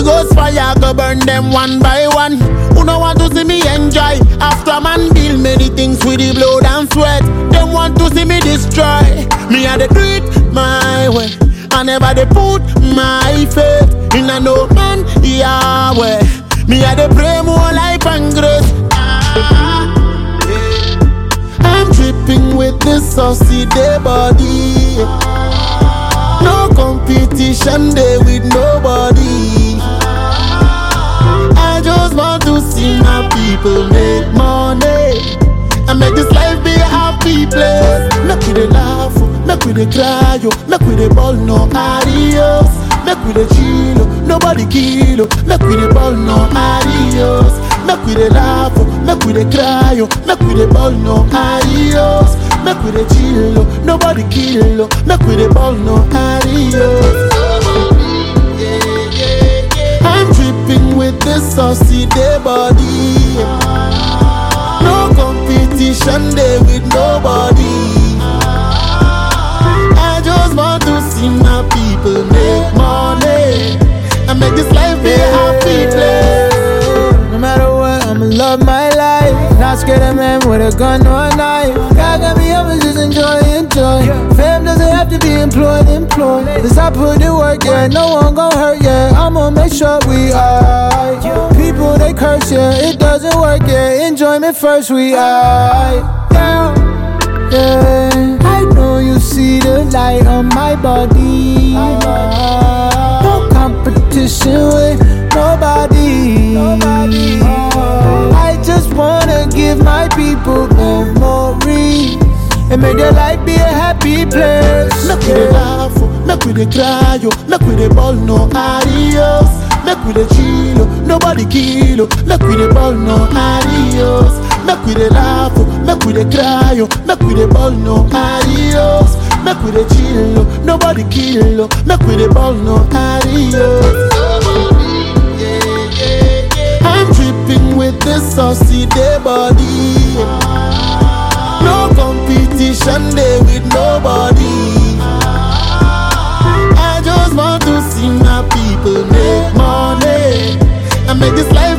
Holy Ghost fire go burn them one by one. Who no want to see me enjoy? After man build many things with the blood and sweat. Them want to see me destroy. Me I dey do it my way. I never dey put my faith in a no man Yahweh. Me I dey pray more life and grace. I'm dripping with this saucy day body. No competition day with nobody. I just want to see my people make money and make this life be a happy place. Make we dey laugh, make we dey cry, make we dey ball no adios. Make we dey chill, nobody kill. Make we dey ball no adios. Make we dey laugh, make we dey cry, make we dey ball no adios. Make we dey chill, nobody kill. Make we dey ball no adios. I'm dripping with this saucy day body. No competition day with nobody. I just want to see my people make money and make this life be a happy place. No matter what, I'ma love my life. Not scared of man with a gun or a knife. God got me up and just enjoy. Fam doesn't have to be employed. Cause I put in work, yeah, no one gon' hurt, yeah. I'ma make sure we alright. People they curse, yeah, it doesn't work, yeah. Enjoyment first, we alright. Yeah, I know you see the light on my body. No competition with nobody. I just wanna give my people memories and make their life be a happy place. Make we dey laugh, make we dey cry, make we dey ball no adios. Make we dey chill, nobody kill. Make we dey ball no adios. Make we dey laugh, make we dey cry, make we dey ball no adios. Make we dey chill, nobody kill. Make we dey ball no adios. I'm dripping with this saucy day body. No competition day with nobody. I just want to see my people make money and make this life